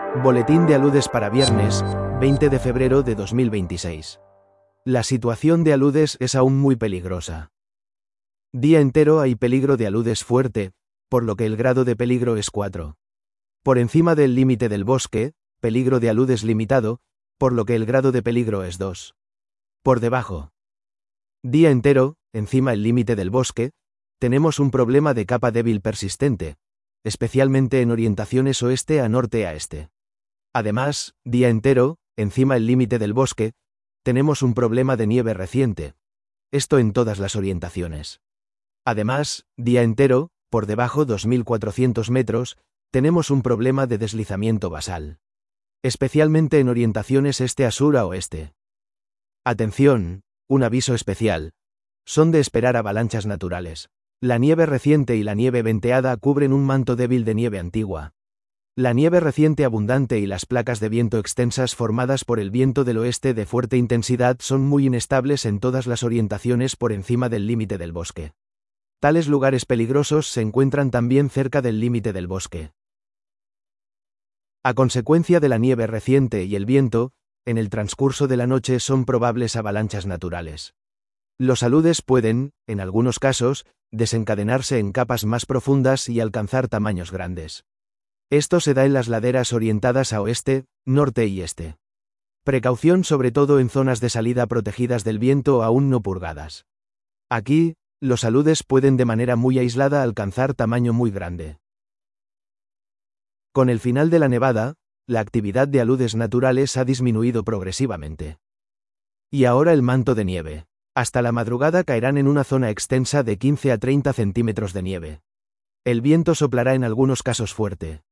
Boletín de aludes para viernes, 20 de febrero de 2026. La situación de aludes es aún muy peligrosa. Día entero hay peligro de aludes fuerte, por lo que el grado de peligro es 4. Por encima del límite del bosque, peligro de aludes limitado, por lo que el grado de peligro es 2. Por debajo. Día entero, encima el límite del bosque, tenemos un problema de capa débil persistente, especialmente en orientaciones oeste a norte a este. Además, día entero, encima el límite del bosque, tenemos un problema de nieve reciente. Esto en todas las orientaciones. Además, día entero, por debajo 2400 metros, tenemos un problema de deslizamiento basal. Especialmente en orientaciones este a sur a oeste. Atención, un aviso especial. Son de esperar avalanchas naturales. La nieve reciente y la nieve venteada cubren un manto débil de nieve antigua. La nieve reciente abundante y las placas de viento extensas formadas por el viento del oeste de fuerte intensidad son muy inestables en todas las orientaciones por encima del límite del bosque. Tales lugares peligrosos se encuentran también cerca del límite del bosque. A consecuencia de la nieve reciente y el viento, en el transcurso de la noche son probables avalanchas naturales. Los aludes pueden, en algunos casos, desencadenarse en capas más profundas y alcanzar tamaños grandes. Esto se da en las laderas orientadas a oeste, norte y este. Precaución sobre todo en zonas de salida protegidas del viento aún no purgadas. Aquí, los aludes pueden de manera muy aislada alcanzar tamaño muy grande. Con el final de la nevada, la actividad de aludes naturales ha disminuido progresivamente. Y ahora el manto de nieve. Hasta la madrugada caerán en una zona extensa de 15 a 30 centímetros de nieve. El viento soplará en algunos casos fuerte.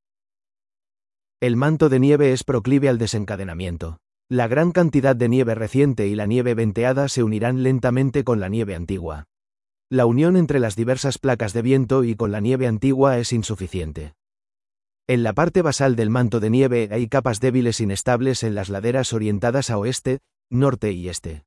El manto de nieve es proclive al desencadenamiento. La gran cantidad de nieve reciente y la nieve venteada se unirán lentamente con la nieve antigua. La unión entre las diversas placas de viento y con la nieve antigua es insuficiente. En la parte basal del manto de nieve hay capas débiles inestables en las laderas orientadas a oeste, norte y este.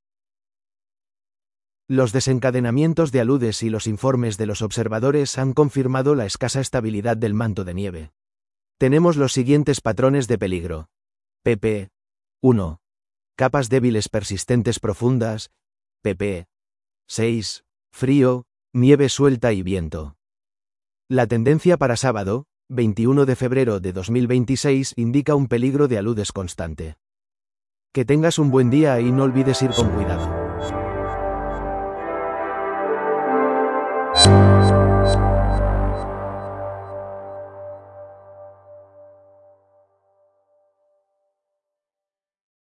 Los desencadenamientos de aludes y los informes de los observadores han confirmado la escasa estabilidad del manto de nieve. Tenemos los siguientes patrones de peligro. pp. 1. Capas débiles persistentes profundas. pp. 6. Frío, nieve suelta y viento. La tendencia para sábado, 21 de febrero de 2026, indica un peligro de aludes constante. Que tengas un buen día y no olvides ir con cuidado.